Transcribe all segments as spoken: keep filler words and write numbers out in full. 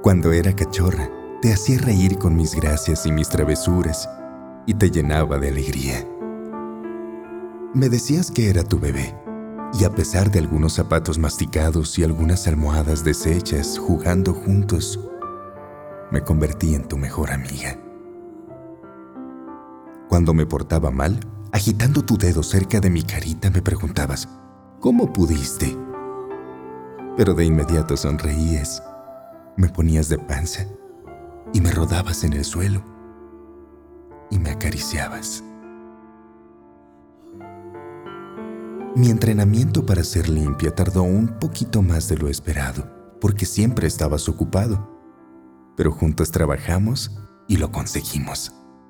Cuando era cachorra, te hacía reír con mis gracias y mis travesuras y te llenaba de alegría. Me decías que era tu bebé, y a pesar de algunos zapatos masticados y algunas almohadas deshechas jugando juntos, me convertí en tu mejor amiga. Cuando me portaba mal, agitando tu dedo cerca de mi carita, me preguntabas, ¿cómo pudiste? Pero de inmediato sonreías, me ponías de panza y me rodabas en el suelo y me acariciabas. Mi entrenamiento para ser limpia tardó un poquito más de lo esperado, porque siempre estabas ocupado, pero juntos trabajamos y lo conseguimos.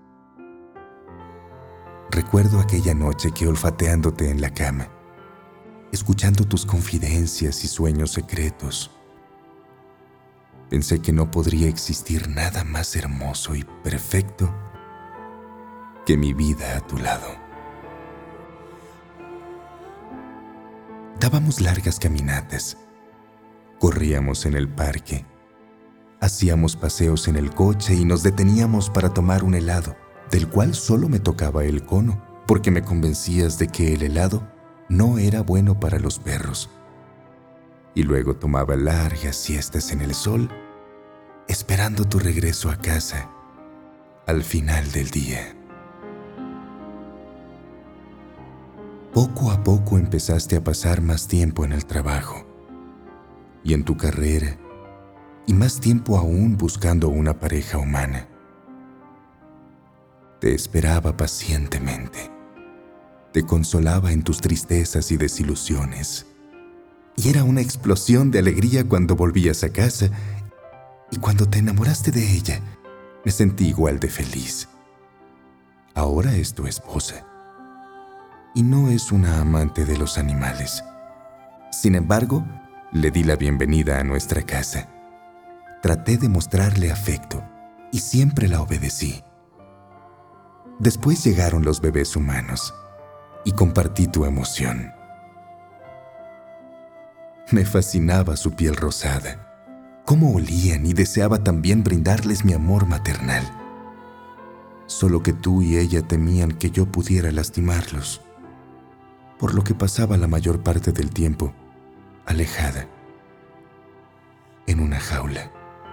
Recuerdo aquella noche que olfateándote en la cama, escuchando tus confidencias y sueños secretos, pensé que no podría existir nada más hermoso y perfecto que mi vida a tu lado. Dábamos largas caminatas, corríamos en el parque, hacíamos paseos en el coche y nos deteníamos para tomar un helado, del cual solo me tocaba el cono, porque me convencías de que el helado no era bueno para los perros. Y luego tomaba largas siestas en el sol, esperando tu regreso a casa al final del día. Poco a poco empezaste a pasar más tiempo en el trabajo y en tu carrera, y más tiempo aún buscando una pareja humana. Te esperaba pacientemente, te consolaba en tus tristezas y desilusiones, y era una explosión de alegría cuando volvías a casa, y cuando te enamoraste de ella, me sentí igual de feliz. Ahora es tu esposa, y no es una amante de los animales. Sin embargo, le di la bienvenida a nuestra casa. Traté de mostrarle afecto y siempre la obedecí. Después llegaron los bebés humanos y compartí tu emoción. Me fascinaba su piel rosada, cómo olían, y deseaba también brindarles mi amor maternal. Solo que tú y ella temían que yo pudiera lastimarlos, por lo que pasaba la mayor parte del tiempo alejada, en una jaula.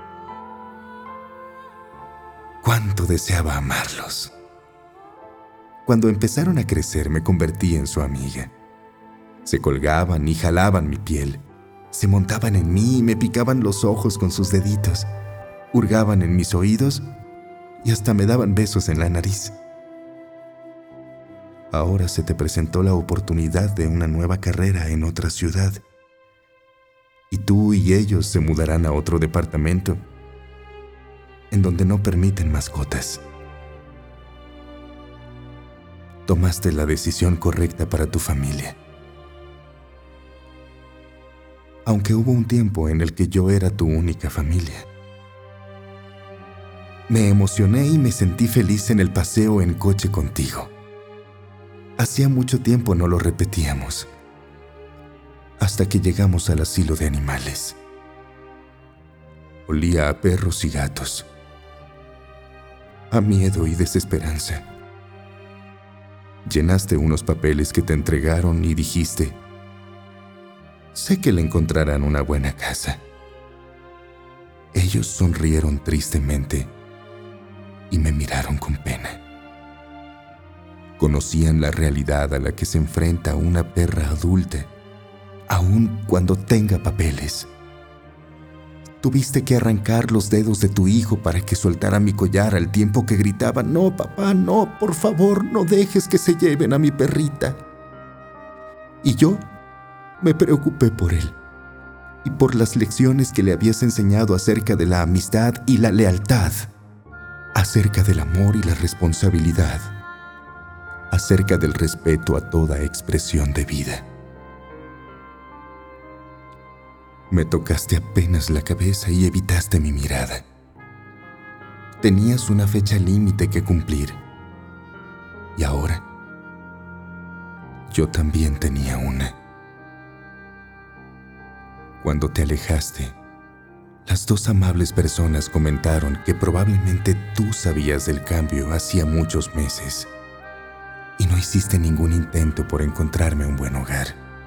Cuánto deseaba amarlos. Cuando empezaron a crecer, me convertí en su amiga. Se colgaban y jalaban mi piel, se montaban en mí y me picaban los ojos con sus deditos, hurgaban en mis oídos y hasta me daban besos en la nariz. Ahora se te presentó la oportunidad de una nueva carrera en otra ciudad, y tú y ellos se mudarán a otro departamento en donde no permiten mascotas. Tomaste la decisión correcta para tu familia. Aunque hubo un tiempo en el que yo era tu única familia. Me emocioné y me sentí feliz en el paseo en coche contigo. Hacía mucho tiempo no lo repetíamos, hasta que llegamos al asilo de animales. Olía a perros y gatos, a miedo y desesperanza. Llenaste unos papeles que te entregaron y dijiste, sé que le encontrarán una buena casa. Ellos sonrieron tristemente y me miraron con pena. Conocían la realidad a la que se enfrenta una perra adulta, aun cuando tenga papeles. Tuviste que arrancar los dedos de tu hijo para que soltara mi collar al tiempo que gritaba, no, papá, no, por favor, no dejes que se lleven a mi perrita. Y yo me preocupé por él y por las lecciones que le habías enseñado acerca de la amistad y la lealtad, acerca del amor y la responsabilidad, acerca del respeto a toda expresión de vida. Me tocaste apenas la cabeza y evitaste mi mirada. Tenías una fecha límite que cumplir. Y ahora, yo también tenía una. Cuando te alejaste, Las dos amables personas comentaron que probablemente tú sabías del cambio hacía muchos meses y no hiciste ningún intento por encontrarme un buen hogar.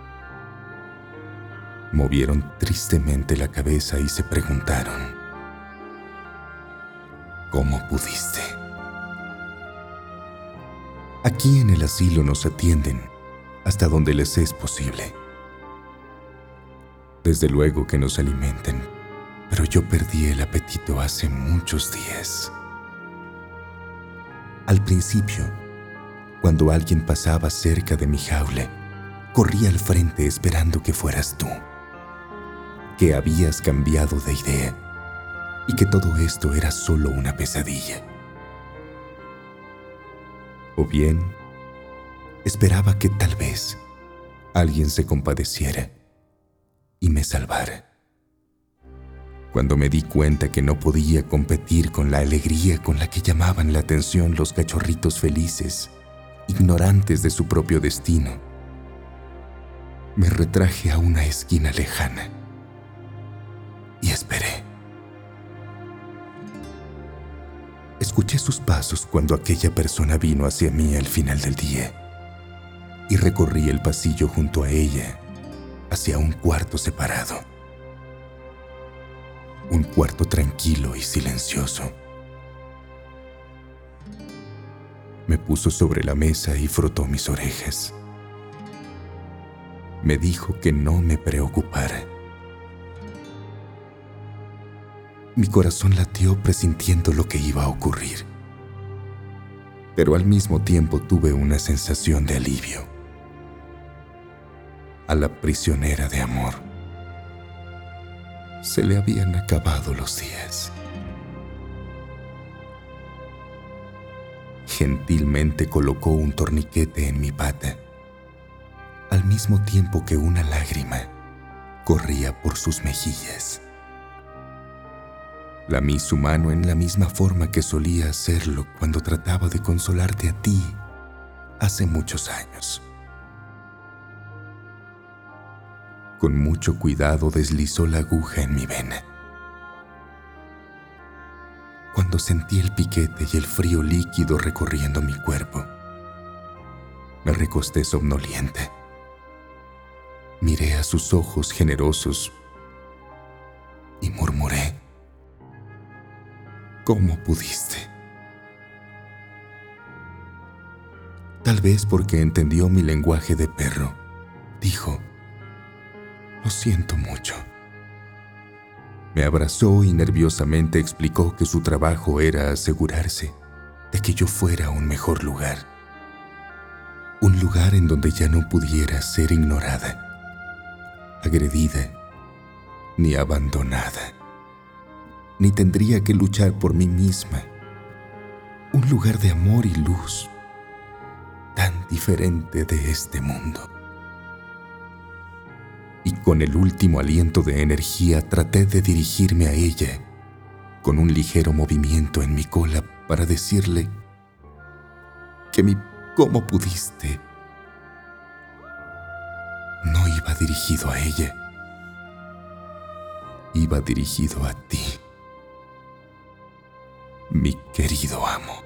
Movieron tristemente la cabeza y se preguntaron: ¿cómo pudiste? Aquí en el asilo nos atienden hasta donde les es posible. Desde luego que nos alimentan, pero yo perdí el apetito hace muchos días. Al principio, cuando alguien pasaba cerca de mi jaula, corrí al frente esperando que fueras tú, que habías cambiado de idea y que todo esto era solo una pesadilla. O bien, esperaba que tal vez alguien se compadeciera y me salvara. Cuando me di cuenta que no podía competir con la alegría con la que llamaban la atención los cachorritos felices, ignorantes de su propio destino, me retraje a una esquina lejana y esperé. Escuché sus pasos cuando aquella persona vino hacia mí al final del día y recorrí el pasillo junto a ella hacia un cuarto separado. Un cuarto tranquilo y silencioso. Me puso sobre la mesa y frotó mis orejas. Me dijo que no me preocupara. Mi corazón latió presintiendo lo que iba a ocurrir, pero al mismo tiempo tuve una sensación de alivio. A la prisionera de amor se le habían acabado los días. Gentilmente colocó un torniquete en mi pata, al mismo tiempo que una lágrima corría por sus mejillas. Lamí su mano en la misma forma que solía hacerlo cuando trataba de consolarte a ti hace muchos años. Con mucho cuidado deslizó la aguja en mi vena. Cuando sentí el piquete y el frío líquido recorriendo mi cuerpo, me recosté somnoliente. Miré a sus ojos generosos y murmuré: ¿cómo pudiste? Tal vez porque entendió mi lenguaje de perro, dijo: lo siento mucho. Me abrazó y nerviosamente explicó que su trabajo era asegurarse de que yo fuera a un mejor lugar. Un lugar en donde ya no pudiera ser ignorada, agredida, ni abandonada, ni tendría que luchar por mí misma. Un lugar de amor y luz, tan diferente de este mundo. Y con el último aliento de energía traté de dirigirme a ella, con un ligero movimiento en mi cola para decirle que mi ¿cómo pudiste? No iba dirigido a ella, iba dirigido a ti, mi querido amo.